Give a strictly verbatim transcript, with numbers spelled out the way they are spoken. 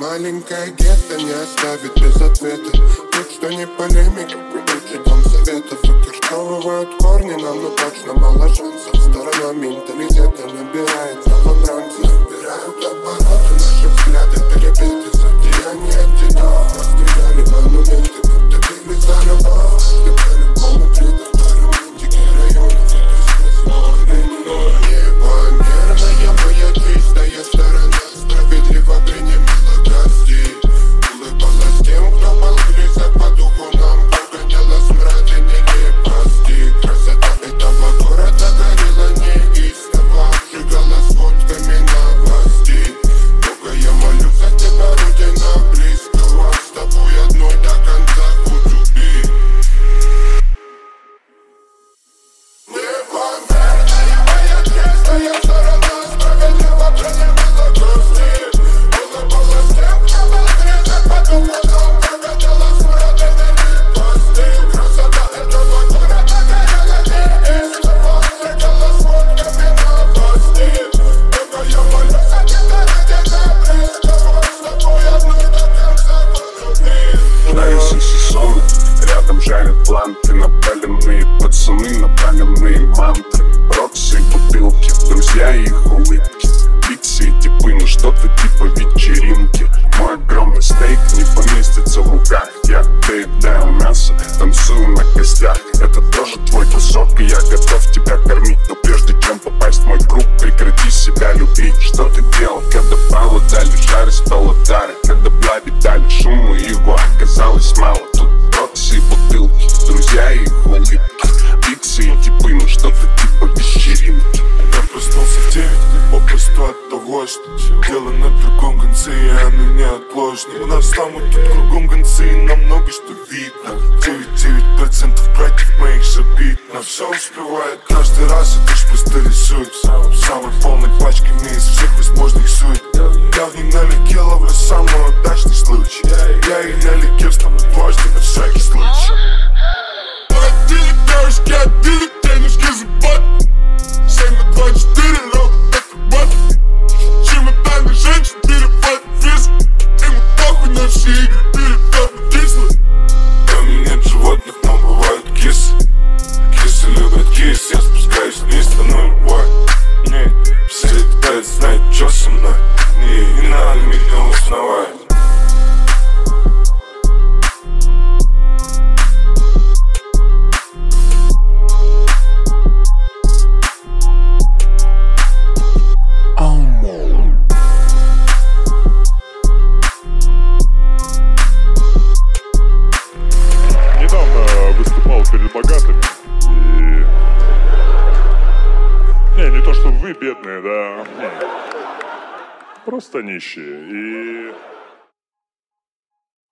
маленькое гетто не оставит без ответа. Тут что не полемика, придучи дом советов. Выкорчевывают корни, нам ну точно мало шансов. Сторона менталитета набирает новобранцев. Набирают обороты, наши взгляды перебиты. Злодеяния одинаково, стреляли монументы, будто били за любовь. Ты по-любому придут по романтике районов. Непомерная моя чистая сторона справедливо принимала гостей. Улыбалась тем, кто был близок по духу нам. Прогоняла смрад и нелепости. Красота этого города горела неистово, обжигала сводками новостей. Бога, я молюсь за тебя, родина близкого. С тобой одной до конца хоть убей. Непомерная моя чистая сторона справедливо принимала гостей. Улыбалась тем, кто был близок по духу нам. Прогоняла смрад и нелепости. Красота этого города горела неистово, обжигала сводками новостей. Бога, я молюсь за тебя, родина близкого. С тобой одной до конца хоть убей. Даются сезоны, рядом жарят планты. Напаленные пацаны, напаленные мантры. Роксы и бутылки, друзья и их улыбки. Пикси и типы, ну что-то типа вечеринки. Мой огромный стейк не поместится в руках. Я доедаю мясо, танцую на костях. Это тоже твой кусок, и я готов тебя кормить. Но прежде чем попасть в мой круг, прекрати себя любить. Что ты делал, когда пало дали жары, стал удары? Когда блади дали шуму, его оказалось мало. Тут роксы и бутылки, друзья и их улыбки. Пиксы и типы, ну что-то типа вечеринки. Я проснулся в девять, попросту от того, что дело на другом конце, и оно неотложно. У нас там вот тут кругом концы, и нам много что видно. девяносто девять процентов братьев моих же бит. Но все успевает каждый раз, это ж просто рисует. Самой полной пачками из всех возможных сует. Я в ней налегке ловлю самый удачный случай. Я и налегке встану дважды на всякий случай. Отдели девушки, отдели денежки за бат. семь на двадцать четыре, ровно это бат. Чемоданы женщин перепад вес. Им похуй на все игры, перепад кислый. Там нет животных, но бывают кисы. Кисы любят кис, я спускаюсь вниз, становлюсь бой. Не, все летают, знают, что со мной. Не, не надо меня узнавать. Недавно выступал перед богатыми и... Не, не то, что вы бедные, да. Просто нищие. И